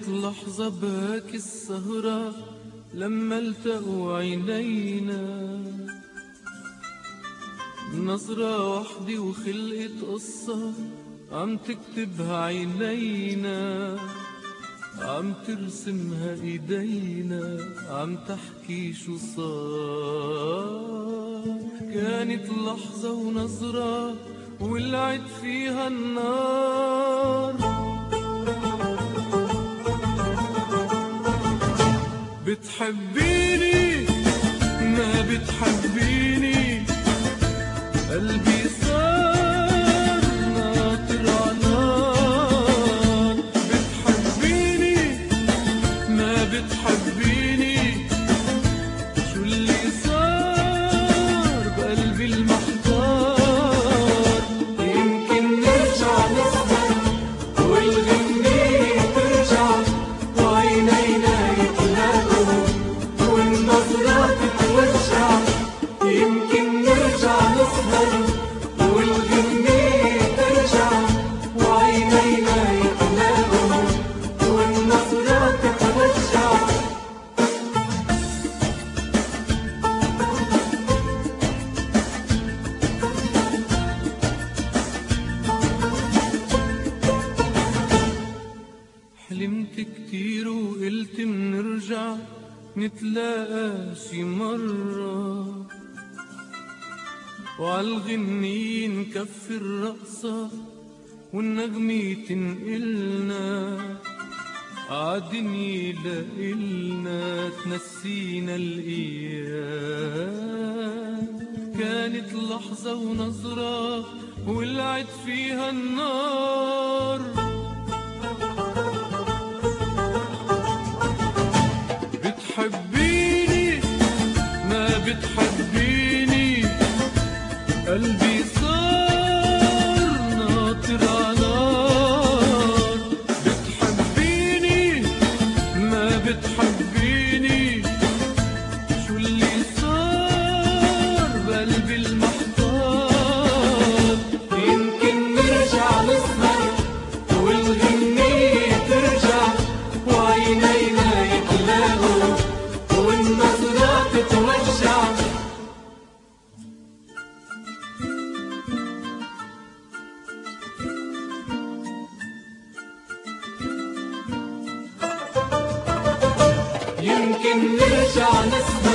كانت لحظة باكي السهرة لما التقوا عينينا، نظرة وحدي وخلقت قصة عم تكتبها عينينا، عم ترسمها ايدينا، عم تحكي شو صار. كانت لحظة ونظرة ولعت فيها النار. بتحبيني ما بتحبيني، قلبي صار ناطر عنار. بتحبيني ما بتحبيني، شو اللي صار بقلبي المحتار. يمكن نرجع نسهر والغنية ترجع وعينينا يتلاقوا والنظرات تتوسع. يمكن نرجع نسهر والغنية ترجع وعينينا يتلاقوا والنظرات تتوسع. حلمت كتير وقلت منرجع نتلاقى شي مرة، وعالغنية نكفي الرقصة والنغمة تنقلنا عالدنيا لإلنا تنسينا الأيام. كانت لحظة ونظرة ولعت فيها النار. بتحبيني ما بتحبيني، قلبي صار ناطر عنار. بتحبيني ما بتحبيني، شو اللي صار بقلبي المحتار. يمكن نرجع نسهر والغنية ترجع وعينينا يتلاقوا والنظرات تتوجع. يمكن نرجع نسهر